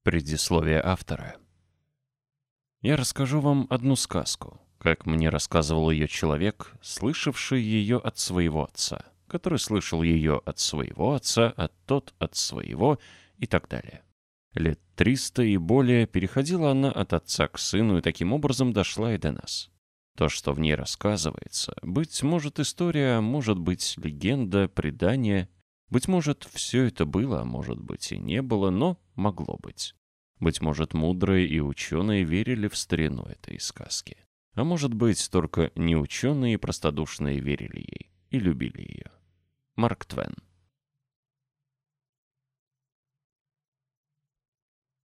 Предисловие автора. Я расскажу вам одну сказку, как мне рассказывал ее человек, слышавший ее от своего отца, который слышал ее от своего отца, а тот от своего и так далее. Лет 300 и более переходила она от отца к сыну и таким образом дошла и до нас. То, что в ней рассказывается, быть может история, может быть легенда, предание, быть может все это было, а может быть и не было, но могло быть. Быть может, мудрые и ученые верили в старину этой сказки. А может быть, только неученые и простодушные верили ей и любили ее. Марк Твен.